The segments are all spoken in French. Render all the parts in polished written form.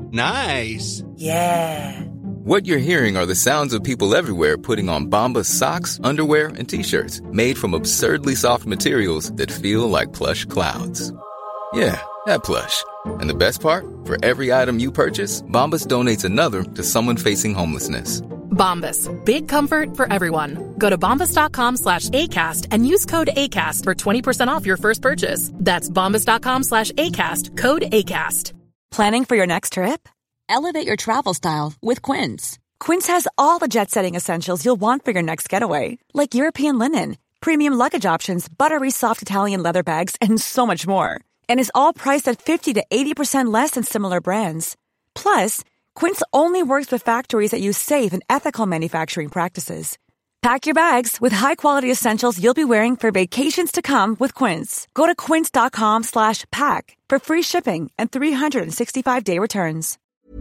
Nice. Yeah. What you're hearing are the sounds of people everywhere putting on Bombas socks, underwear, and T-shirts made from absurdly soft materials that feel like plush clouds. Yeah, that plush. And the best part? For every item you purchase, Bombas donates another to someone facing homelessness. Bombas. Big comfort for everyone. Go to bombas.com/ACAST and use code ACAST for 20% off your first purchase. That's bombas.com/ACAST. Code ACAST. Planning for your next trip? Elevate your travel style with Quince. Quince has all the jet-setting essentials you'll want for your next getaway, like European linen, premium luggage options, buttery soft Italian leather bags, and so much more. And is all priced at 50 to 80% less than similar brands. Plus, Quince only works with factories that use safe and ethical manufacturing practices. Pack your bags with high-quality essentials you'll be wearing for vacations to come with Quince. Go to quince.com/pack for free shipping and 365-day returns.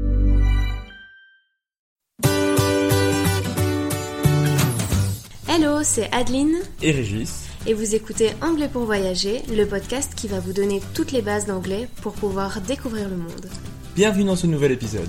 Hello, c'est Adeline et Régis. Et vous écoutez Anglais pour voyager, le podcast qui va vous donner toutes les bases d'anglais pour pouvoir découvrir le monde. Bienvenue dans ce nouvel épisode.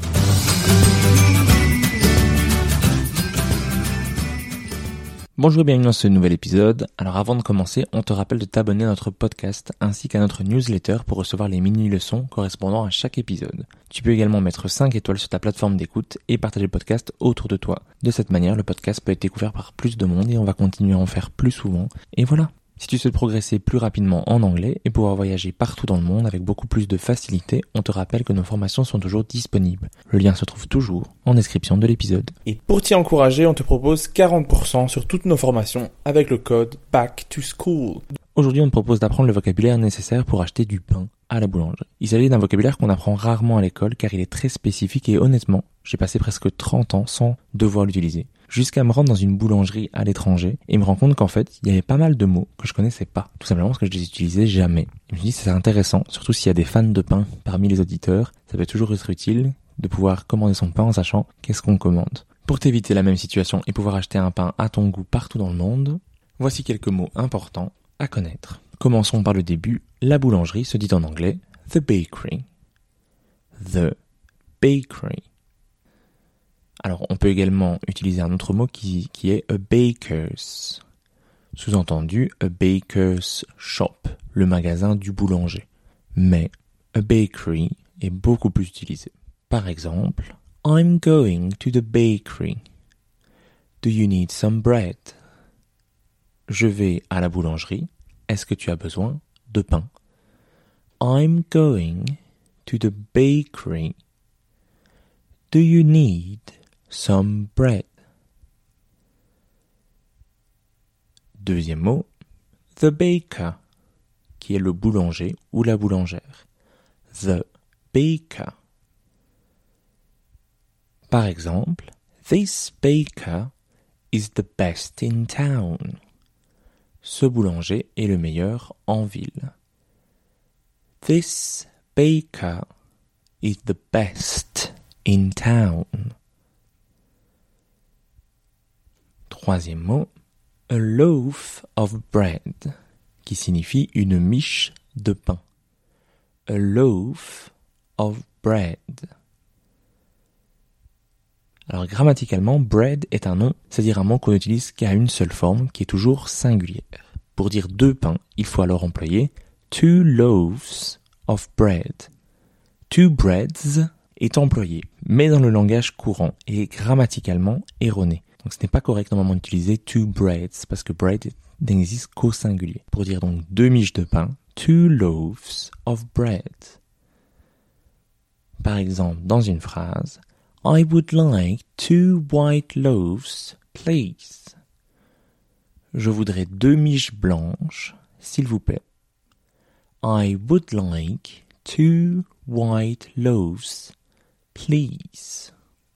Bonjour et bienvenue dans ce nouvel épisode. Alors avant de commencer, on te rappelle de t'abonner à notre podcast ainsi qu'à notre newsletter pour recevoir les mini-leçons correspondant à chaque épisode. Tu peux également mettre 5 étoiles sur ta plateforme d'écoute et partager le podcast autour de toi. De cette manière, le podcast peut être découvert par plus de monde et on va continuer à en faire plus souvent. Et voilà. Si tu souhaites progresser plus rapidement en anglais et pouvoir voyager partout dans le monde avec beaucoup plus de facilité, on te rappelle que nos formations sont toujours disponibles. Le lien se trouve toujours en description de l'épisode. Et pour t'y encourager, on te propose 40% sur toutes nos formations avec le code Back to School. Aujourd'hui, on te propose d'apprendre le vocabulaire nécessaire pour acheter du pain à la boulangerie. Il s'agit d'un vocabulaire qu'on apprend rarement à l'école car il est très spécifique et honnêtement, j'ai passé presque 30 ans sans devoir l'utiliser. Jusqu'à me rendre dans une boulangerie à l'étranger et me rendre compte qu'en fait, il y avait pas mal de mots que je connaissais pas, tout simplement parce que je les utilisais jamais. Je me suis dit c'est intéressant, surtout s'il y a des fans de pain parmi les auditeurs, ça peut toujours être utile de pouvoir commander son pain en sachant qu'est-ce qu'on commande. Pour t'éviter la même situation et pouvoir acheter un pain à ton goût partout dans le monde, voici quelques mots importants à connaître. Commençons par le début. La boulangerie se dit en anglais the bakery. The bakery. Alors, on peut également utiliser un autre mot qui est a baker's. Sous-entendu, a baker's shop, le magasin du boulanger. Mais a bakery est beaucoup plus utilisé. Par exemple, I'm going to the bakery. Do you need some bread? Je vais à la boulangerie. Est-ce que tu as besoin de pain? I'm going to the bakery. Do you need some bread? Deuxième mot, the baker, qui est le boulanger ou la boulangère. The baker. Par exemple, this baker is the best in town. Ce boulanger est le meilleur en ville. This baker is the best in town. Troisième mot, a loaf of bread, qui signifie une miche de pain. A loaf of bread. Alors grammaticalement, bread est un nom, c'est-à-dire un mot qu'on utilise qu'à une seule forme, qui est toujours singulière. Pour dire deux pains, il faut alors employer two loaves of bread. Two breads est employé, mais dans le langage courant et grammaticalement erroné. Donc ce n'est pas correct normalement d'utiliser two breads, parce que bread n'existe qu'au singulier. Pour dire donc deux miches de pain, two loaves of bread. Par exemple, dans une phrase, I would like 2 white loaves, please. Je voudrais 2 miches blanches, s'il vous plaît. I would like 2 white loaves, please.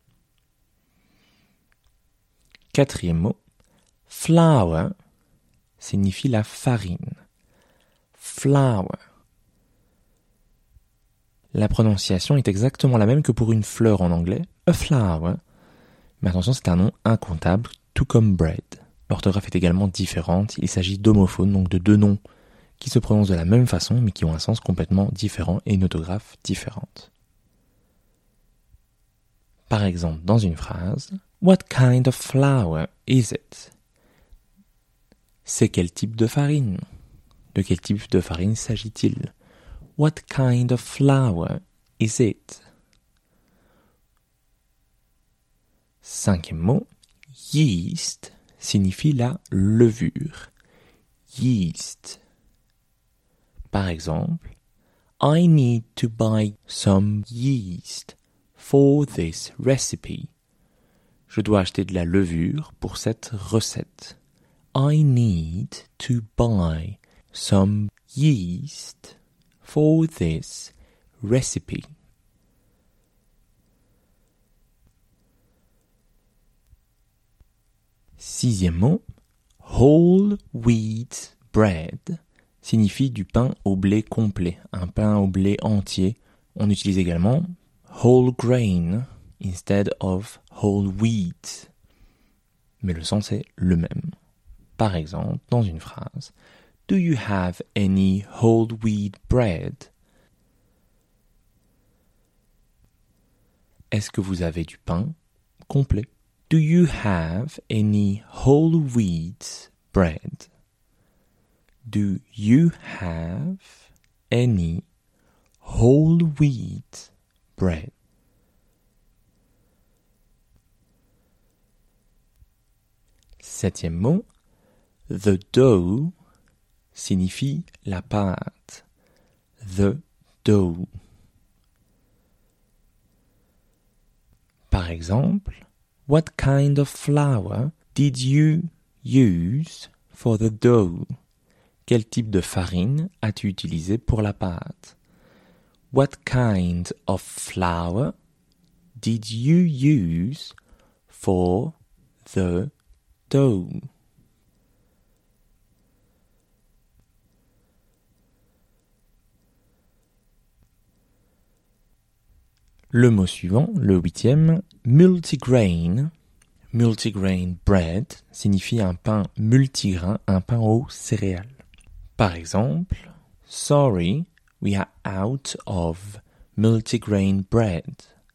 Quatrième mot, flour signifie la farine. Flour. La prononciation est exactement la même que pour une fleur en anglais, a flower. Mais attention, c'est un nom incontable, tout comme bread. L'orthographe est également différente, il s'agit d'homophones, donc de deux noms qui se prononcent de la même façon, mais qui ont un sens complètement différent et une orthographe différente. Par exemple, dans une phrase, What kind of flour is it? C'est quel type de farine? De quel type de farine s'agit-il? What kind of flour is it? Cinquième mot, yeast signifie la levure. Yeast. Par exemple, I need to buy some yeast for this recipe. Je dois acheter de la levure pour cette recette. I need to buy some yeast for this recipe. Sixième mot, whole wheat bread signifie du pain au blé complet, un pain au blé entier. On utilise également whole grain instead of whole wheat. Mais le sens est le même. Par exemple, dans une phrase, Do you have any whole wheat bread? Est-ce que vous avez du pain complet? Do you have any whole wheat bread? Do you have any whole wheat bread? Septième mot, the dough signifie la pâte. The dough. Par exemple, What kind of flour did you use for the dough? Quel type de farine as-tu utilisé pour la pâte? What kind of flour did you use for the dough? Le mot suivant, le huitième, multigrain. Multigrain bread signifie un pain multigrain, un pain aux céréales. Par exemple, sorry, we are out of multigrain bread.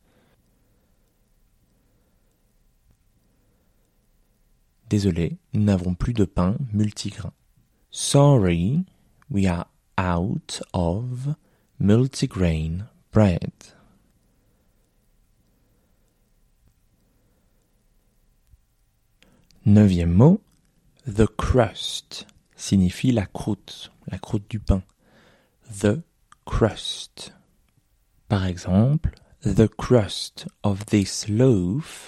Désolé, nous n'avons plus de pain multigrain. Sorry, we are out of multigrain bread. Neuvième mot, the crust signifie la croûte du pain. The crust. Par exemple, the crust of this loaf.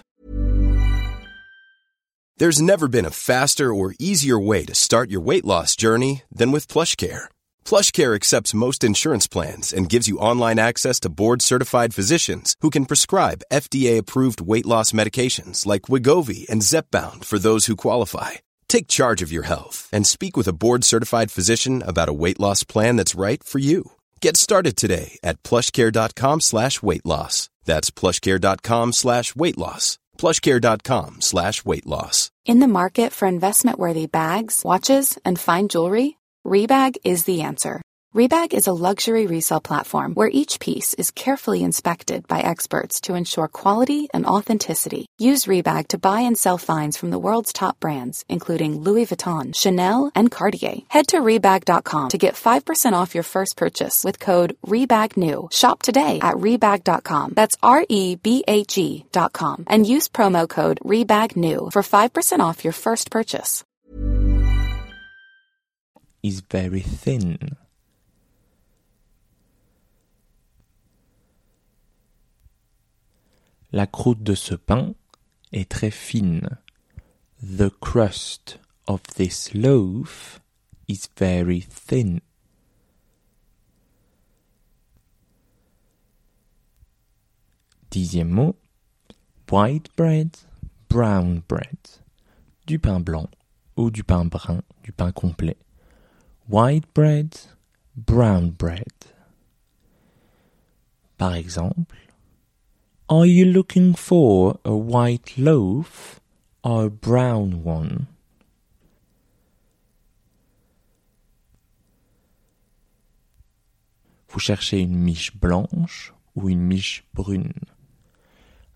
There's never been a faster or easier way to start your weight loss journey than with PlushCare. PlushCare accepts most insurance plans and gives you online access to board-certified physicians who can prescribe FDA-approved weight loss medications like Wegovy and Zepbound for those who qualify. Take charge of your health and speak with a board-certified physician about a weight loss plan that's right for you. Get started today at plushcare.com/weight loss. That's plushcare.com/weight loss. plushcare.com/weight loss. In the market for investment-worthy bags, watches, and fine jewelry, Rebag is the answer. Rebag is a luxury resale platform where each piece is carefully inspected by experts to ensure quality and authenticity. Use Rebag to buy and sell finds from the world's top brands, including Louis Vuitton, Chanel, and Cartier. Head to Rebag.com to get 5% off your first purchase with code REBAGNEW. Shop today at Rebag.com. That's REBAG.com. And use promo code REBAGNEW for 5% off your first purchase. Is very thin. La croûte de ce pain est très fine. The crust of this loaf is very thin. Dixième mot, white bread, brown bread. Du pain blanc ou du pain brun, du pain complet. White bread, brown bread. Par exemple, Are you looking for a white loaf or a brown one? Vous cherchez une miche blanche ou une miche brune?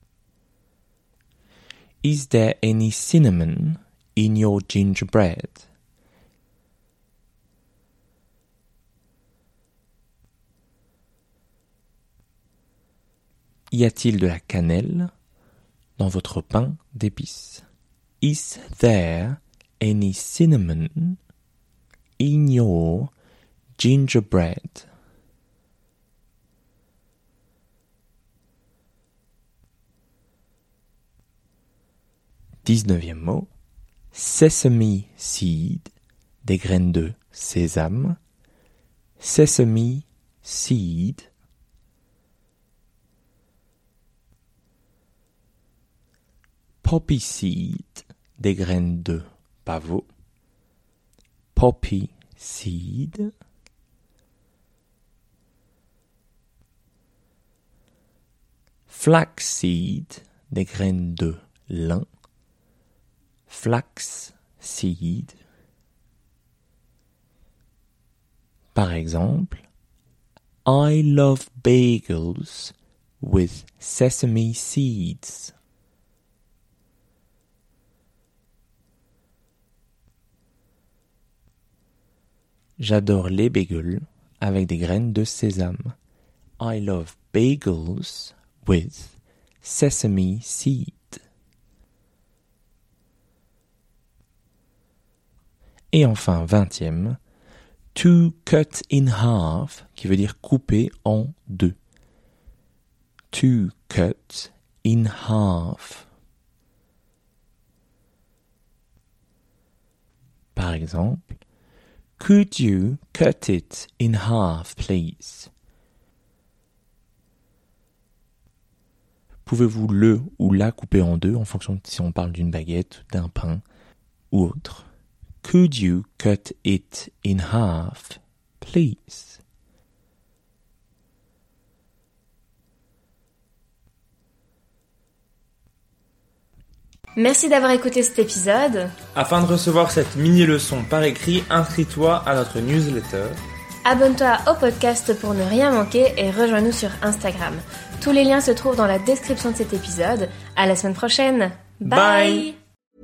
Is there any cinnamon in your gingerbread? Y a-t-il de la cannelle dans votre pain d'épices? Is there any cinnamon in your gingerbread? Dix-neuvième mot. Sesame seed, des graines de sésame. Sesame seed. Poppy seed, des graines de pavot. Poppy seed. Flax seed, des graines de lin. Flax seed. Par exemple, I love bagels with sesame seeds. J'adore les bagels avec des graines de sésame. I love bagels with sesame seed. Et enfin, 20e, to cut in half, qui veut dire couper en deux. To cut in half. Par exemple, could you cut it in half, please? Pouvez-vous le ou la couper en deux en fonction de si on parle d'une baguette, d'un pain ou autre? Could you cut it in half, please? Merci d'avoir écouté cet épisode. Afin de recevoir cette mini-leçon par écrit, inscris-toi à notre newsletter. Abonne-toi au podcast pour ne rien manquer et rejoins-nous sur Instagram. Tous les liens se trouvent dans la description de cet épisode. À la semaine prochaine. Bye.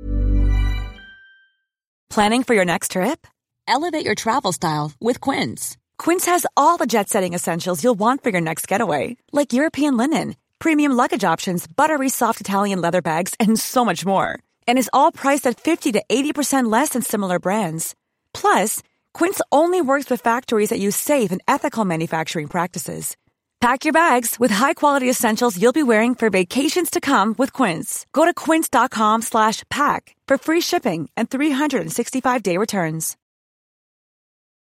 Planning for your next trip? Elevate your travel style with Quince. Quince has all the jet-setting essentials you'll want for your next getaway, like European linen, premium luggage options, buttery soft Italian leather bags, and so much more. And is all priced at 50 to 80% less than similar brands. Plus, Quince only works with factories that use safe and ethical manufacturing practices. Pack your bags with high-quality essentials you'll be wearing for vacations to come with Quince. Go to quince.com/pack for free shipping and 365-day returns.